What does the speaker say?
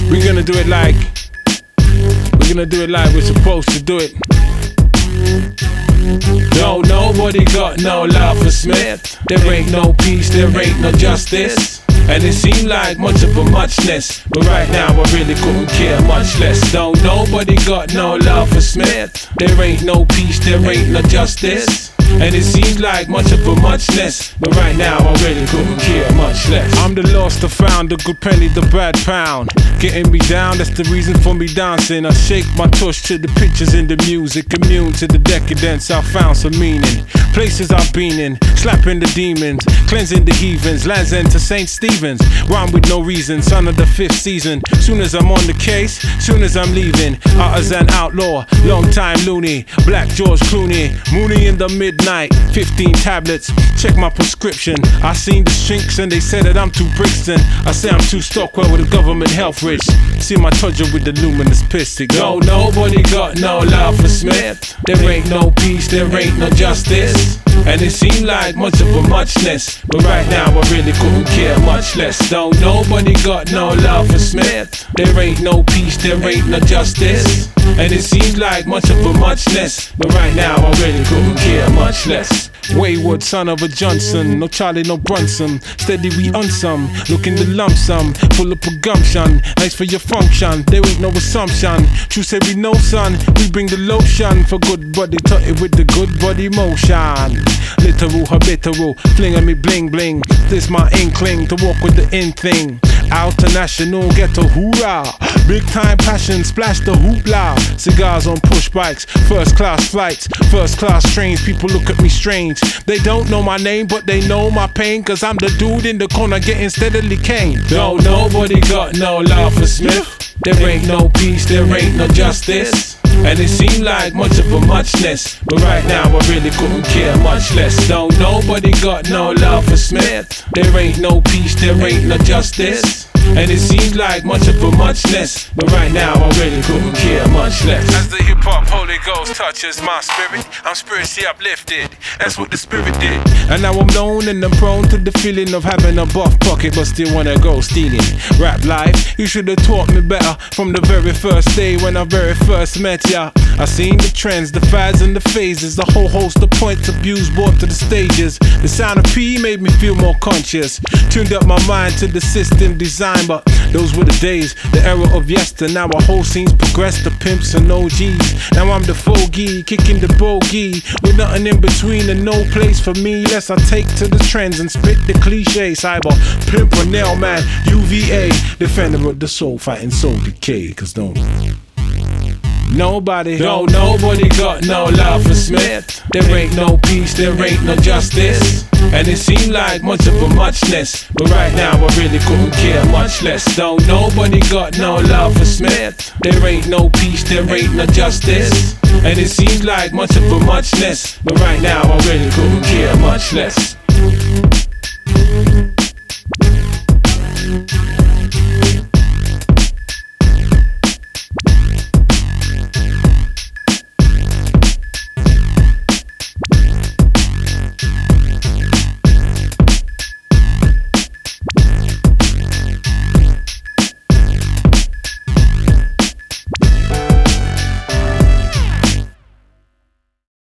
We're gonna do it like we're supposed to do it. No, nobody got no love for Smith. There ain't no peace, there ain't no justice. And it seemed like much of a muchness, but right now I really couldn't care much less. No, nobody got no love for Smith. There ain't no peace, there ain't no justice. And it seems like much of a muchness, but right now I really couldn't care much less. I'm the lost, the found, the good penny, the bad pound. Getting me down, that's the reason for me dancing. I shake my tush to the pictures in the music, immune to the decadence, I found some meaning. Places I've been in, slapping the demons, cleansing the heathens, lands end to St. Stephen's. Rhyme with no reason, son of the 5th season. Soon as I'm on the case, soon as I'm leaving, artisan outlaw, long time loony, Black George Clooney, Mooney in the midnight, 15 tablets, check my prescription. I seen the shrinks and they said that I'm too Brixton. I say I'm too Stockwell with the government health rich. See my trudger with the luminous piss. No, nobody got no love for Smith. There ain't no peace, there ain't no justice. And it seemed like much of a muchness, but right now I really couldn't care much less. No, nobody got no love for Smith. There ain't no peace, there ain't no justice. And it seems like much of a muchness, but right now I really couldn't care much less. Wayward son of a Johnson, no Charlie, no Brunson. Steady we on some, looking to lump sum, full of gumption. Nice for your function, there ain't no assumption. True say we know son, we bring the lotion for good body, tut it with the good body motion. Literal, habitual, flinging me bling bling. This my inkling to walk with the in thing. International ghetto hoorah, big time passion, splash the hoopla. Cigars on push bikes, first class flights, first class trains. People look at me strange. They don't know my name, but they know my pain. Cause I'm the dude in the corner getting steadily caned. No, nobody got no love for Smith. There ain't no peace, there ain't no justice. And it seemed like much of a muchness, but right now I really couldn't care much less. No, nobody got no love for Smith. There ain't no peace, there ain't no justice. And it seems like much of a muchness, but right now I really couldn't care much less. As the hip-hop Holy Ghost touches my spirit, I'm spiritually uplifted. That's what the spirit did. And now I'm known and I'm prone to the feeling of having a buff pocket, but still wanna go stealing. Rap life, you should have taught me better from the very first day when I very first met ya. I seen the trends, the fads and the phases, a whole host of points of views brought to the stages. The sound of P made me feel more conscious, tuned up my mind to the system design. But those were the days, the era of yester. Now our whole scene's progressed to pimps and OGs. Now I'm the fogey, kicking the bogey, with nothing in between and no place for me. Less I take to the trends and spit the cliche. Cyber, pimp or nail man, UVA, defender of the soul, fighting soul decay. Cause nobody got no love for Smith. There ain't no peace, there ain't no justice. And it seemed like much of a muchness, but right now I really couldn't care much less. No, nobody got no love for Smith. There ain't no peace, there ain't no justice. And it seems like much of a muchness, but right now I really couldn't care much less.